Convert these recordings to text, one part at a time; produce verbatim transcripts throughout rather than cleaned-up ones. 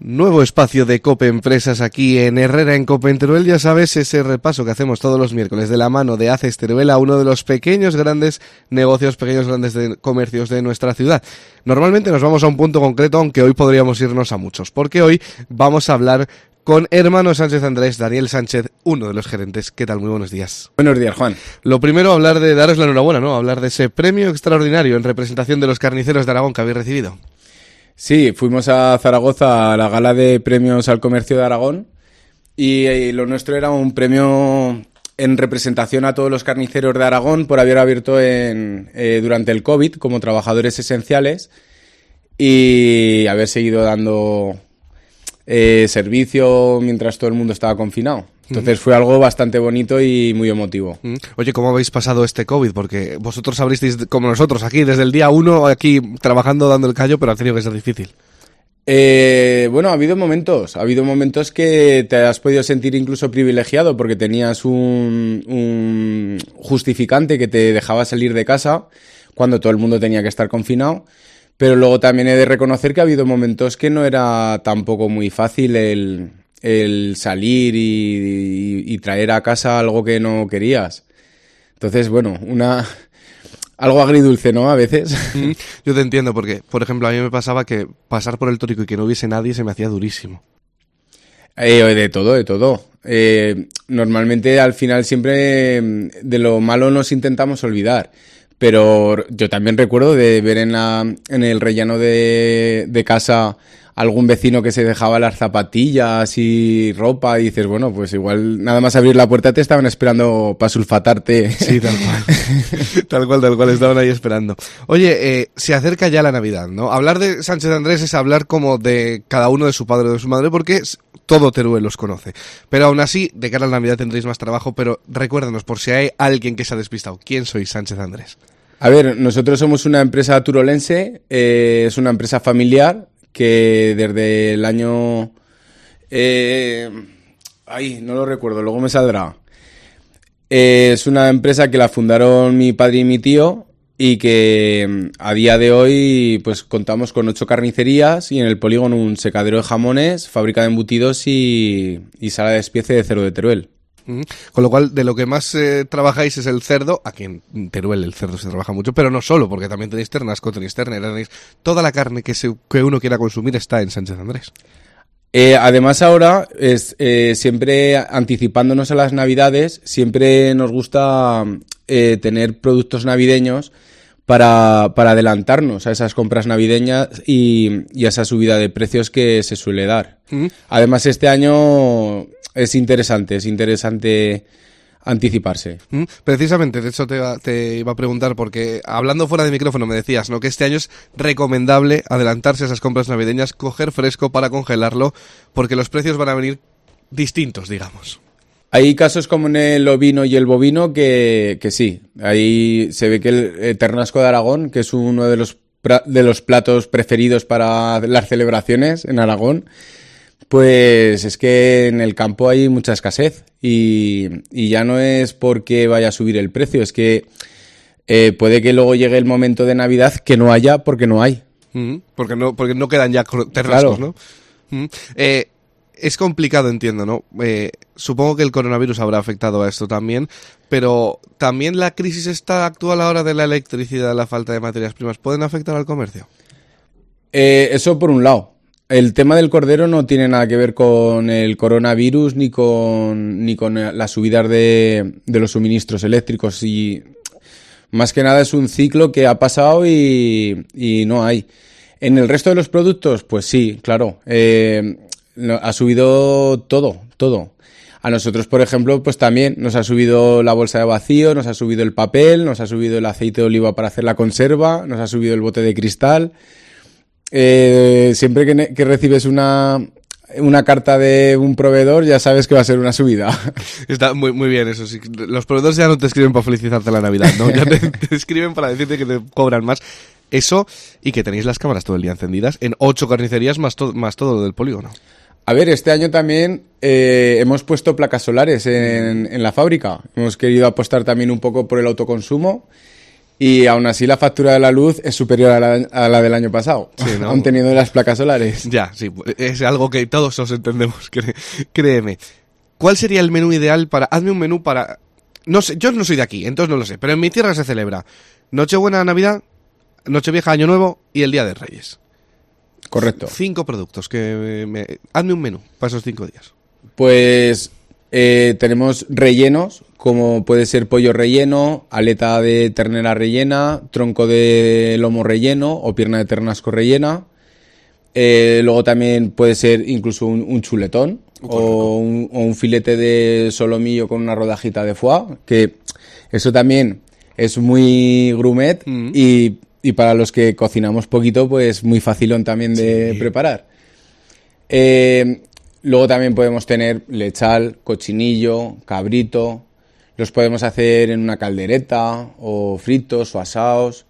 Nuevo espacio de COPE Empresas aquí en Herrera, en COPE en Teruel. Ya sabes, ese repaso que hacemos todos los miércoles de la mano de ACES Teruel a uno de los pequeños grandes negocios, pequeños grandes de comercios de nuestra ciudad. Normalmente nos vamos a un punto concreto, aunque hoy podríamos irnos a muchos, porque hoy vamos a hablar con Hermano Sánchez Andrés, Daniel Sánchez, uno de los gerentes. ¿Qué tal? Muy buenos días. Buenos días, Juan. Lo primero, hablar de daros la enhorabuena, ¿no? Hablar de ese premio extraordinario en representación de los carniceros de Aragón que habéis recibido. Sí, fuimos a Zaragoza a la gala de premios al comercio de Aragón y, y lo nuestro era un premio en representación a todos los carniceros de Aragón por haber abierto en, eh, durante el COVID como trabajadores esenciales y haber seguido dando eh, servicio mientras todo el mundo estaba confinado. Entonces fue algo bastante bonito y muy emotivo. Oye, ¿cómo habéis pasado este COVID? Porque vosotros abristeis como nosotros aquí, desde el día uno, aquí trabajando, dando el callo, pero ha tenido que ser difícil. Eh, bueno, ha habido momentos, ha habido momentos que te has podido sentir incluso privilegiado porque tenías un, un justificante que te dejaba salir de casa cuando todo el mundo tenía que estar confinado. Pero luego también he de reconocer que ha habido momentos que no era tampoco muy fácil el... el salir y, y, y traer a casa algo que no querías. Entonces, bueno, una algo agridulce, ¿no? A veces. Mm, yo te entiendo, porque, por ejemplo, a mí me pasaba que pasar por el Tórico y que no hubiese nadie se me hacía durísimo. Eh, de todo, de todo. Eh, normalmente, al final, siempre de lo malo nos intentamos olvidar. Pero yo también recuerdo de ver en, la, en el rellano de, de casa algún vecino que se dejaba las zapatillas y ropa y dices, bueno, pues igual nada más abrir la puerta te estaban esperando para sulfatarte. Sí, tal cual. tal cual, tal cual, estaban ahí esperando. Oye, eh, se acerca ya la Navidad, ¿no? Hablar de Sánchez Andrés es hablar como de cada uno de su padre o de su madre, porque todo Teruel los conoce. Pero aún así, de cara a la Navidad tendréis más trabajo, pero recuérdanos, por si hay alguien que se ha despistado, ¿quién sois Sánchez Andrés? A ver, nosotros somos una empresa turolense, eh, es una empresa familiar, que desde el año... Eh, ay, no lo recuerdo, luego me saldrá. Eh, es una empresa que la fundaron mi padre y mi tío y que a día de hoy pues contamos con ocho carnicerías y en el polígono un secadero de jamones, fábrica de embutidos y, y sala de despiece de cerdo de Teruel. Con lo cual, de lo que más eh, trabajáis es el cerdo. Aquí en Teruel el cerdo se trabaja mucho, pero no solo, porque también tenéis ternasco, tenéis ternera, tenéis toda la carne que, se, que uno quiera consumir está en Sánchez Andrés. Eh, además ahora, es eh, siempre anticipándonos a las Navidades, siempre nos gusta eh, tener productos navideños para, para adelantarnos a esas compras navideñas y, y a esa subida de precios que se suele dar. ¿Mm? Además, este año es interesante, es interesante anticiparse. ¿Mm? Precisamente, de hecho te iba, te iba a preguntar, porque hablando fuera de micrófono me decías, ¿no?, que este año es recomendable adelantarse a esas compras navideñas, coger fresco para congelarlo, porque los precios van a venir distintos, digamos. Hay casos como en el ovino y el bovino que, que sí. Ahí se ve que el, el ternasco de Aragón, que es uno de los, de los platos preferidos para las celebraciones en Aragón, pues es que en el campo hay mucha escasez y, y ya no es porque vaya a subir el precio, es que eh, puede que luego llegue el momento de Navidad que no haya porque no hay. Mm, porque no porque no quedan ya ternascos, claro. ¿No? Mm, eh, es complicado, entiendo, ¿no? Eh, supongo que el coronavirus habrá afectado a esto también, pero también la crisis esta actual ahora de la electricidad, la falta de materias primas, ¿pueden afectar al comercio? Eh, eso por un lado. El tema del cordero no tiene nada que ver con el coronavirus ni con ni con las subidas de, de los suministros eléctricos y más que nada es un ciclo que ha pasado y, y no hay. En el resto de los productos, pues sí, claro, eh, ha subido todo, todo. A nosotros, por ejemplo, pues también nos ha subido la bolsa de vacío, nos ha subido el papel, nos ha subido el aceite de oliva para hacer la conserva, nos ha subido el bote de cristal. Eh, siempre que, que recibes una, una carta de un proveedor ya sabes que va a ser una subida. Está muy muy bien eso. Sí. Los proveedores ya no te escriben para felicitarte la Navidad, ¿no? Ya te, te escriben para decirte que te cobran más. Eso y que tenéis las cámaras todo el día encendidas en ocho carnicerías más, to- más todo lo del polígono. A ver, este año también eh, hemos puesto placas solares en, en la fábrica. Hemos querido apostar también un poco por el autoconsumo Y aún así la factura de la luz es superior a la, a la del año pasado, sí, ¿no? aún teniendo las placas solares. Ya, sí, es algo que todos os entendemos, cré, créeme. ¿Cuál sería el menú ideal para... Hazme un menú para... No sé, yo no soy de aquí, entonces no lo sé, pero en mi tierra se celebra Nochebuena, Navidad, Nochevieja, Año Nuevo y el Día de Reyes. Correcto. Cinco productos que me... Hazme un menú para esos cinco días. Pues eh, tenemos rellenos, como puede ser pollo relleno, aleta de ternera rellena, tronco de lomo relleno o pierna de ternasco rellena. Eh, luego también puede ser incluso un, un chuletón o un, o un filete de solomillo con una rodajita de foie, que eso también es muy gourmet mm. y, y para los que cocinamos poquito, pues muy facilón también de sí. preparar. Eh, luego también podemos tener lechal, cochinillo, cabrito. Los podemos hacer en una caldereta, o fritos, o asados.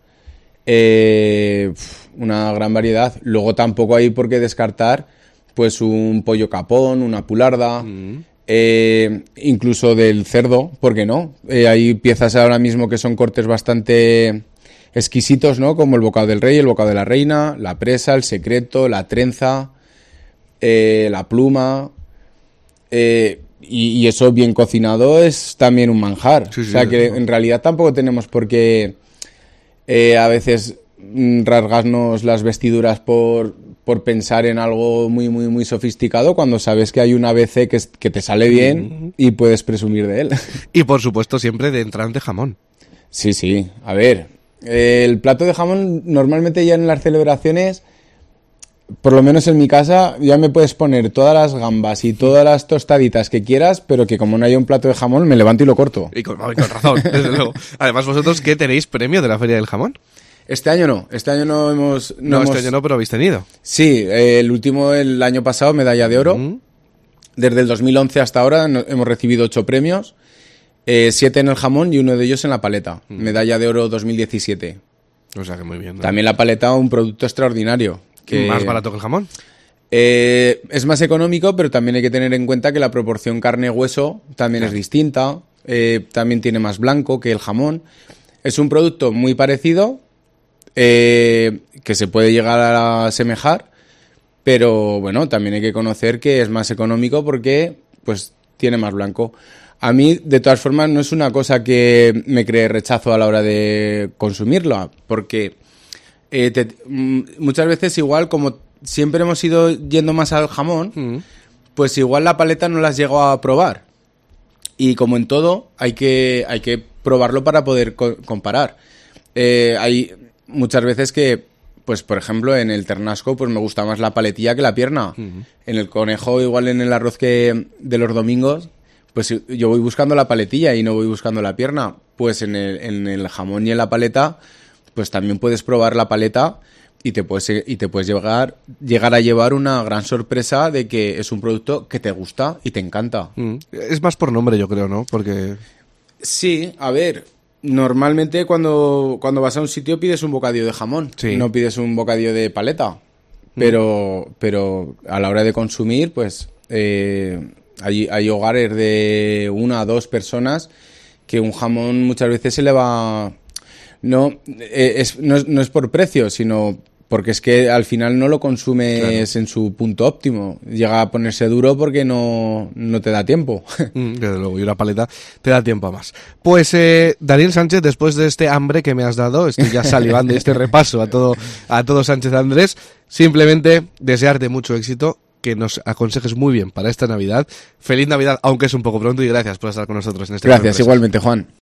Eh, una gran variedad. Luego tampoco hay por qué descartar pues un pollo capón, una pularda, mm. eh, incluso del cerdo, ¿por qué no? Eh, hay piezas ahora mismo que son cortes bastante exquisitos, ¿no? Como el bocado del rey, el bocado de la reina, la presa, el secreto, la trenza, eh, la pluma... Eh, Y, y eso bien cocinado es también un manjar. Sí, sí, o sea que en realidad tampoco tenemos por qué eh, a veces rasgarnos las vestiduras por, por pensar en algo muy, muy, muy sofisticado cuando sabes que hay un A B C que, es, que te sale bien y puedes presumir de él. Y por supuesto siempre de entrante jamón. Sí, sí. A ver, eh, el plato de jamón normalmente ya en las celebraciones... Por lo menos en mi casa ya me puedes poner todas las gambas y todas las tostaditas que quieras, pero que como no haya un plato de jamón, me levanto y lo corto. Y con, con razón, desde luego. Además, ¿vosotros qué tenéis premio de la Feria del Jamón? Este año no, este año no hemos... No, no hemos... este año no, pero habéis tenido. Sí, eh, el último, el año pasado, medalla de oro. Uh-huh. Desde el dos mil once hasta ahora no, hemos recibido ocho premios, eh, siete en el jamón y uno de ellos en la paleta. Uh-huh. Medalla de oro dos mil diecisiete. O sea que muy bien, ¿no? También la paleta, un producto extraordinario. Que, ¿Más barato que el jamón? Eh, es más económico, pero también hay que tener en cuenta que la proporción carne-hueso también claro. es distinta. Eh, también tiene más blanco que el jamón. Es un producto muy parecido, eh, que se puede llegar a asemejar, pero bueno, también hay que conocer que es más económico porque pues tiene más blanco. A mí, de todas formas, no es una cosa que me cree rechazo a la hora de consumirla, porque... Eh, te, muchas veces igual como siempre hemos ido yendo más al jamón, mm. pues igual la paleta no las llego a probar y como en todo hay que hay que probarlo para poder co- comparar. Eh, hay muchas veces que pues por ejemplo en el ternasco pues me gusta más la paletilla que la pierna. Mm. En el conejo igual en el arroz que de los domingos pues yo voy buscando la paletilla y no voy buscando la pierna. Pues en el, en el jamón y en la paleta pues también puedes probar la paleta y te puedes y te puedes llegar llegar a llevar una gran sorpresa de que es un producto que te gusta y te encanta. Mm. Es más por nombre, yo creo, ¿no? Porque sí, a ver, normalmente cuando cuando vas a un sitio pides un bocadillo de jamón, sí. no pides un bocadillo de paleta. Pero mm. pero a la hora de consumir, pues eh, hay hay hogares de una a dos personas que un jamón muchas veces se le va. No, eh, es, no, es, no es por precio, sino porque es que al final no lo consumes claro. en su punto óptimo. Llega a ponerse duro porque no, no te da tiempo. Desde luego, y una paleta te da tiempo a más. Pues eh, Daniel Sánchez, después de este hambre que me has dado, estoy ya salivando este repaso a todo, a todo Sánchez Andrés, simplemente desearte mucho éxito, que nos aconsejes muy bien para esta Navidad. Feliz Navidad, aunque es un poco pronto, y gracias por estar con nosotros en este Gracias, igualmente, Juan.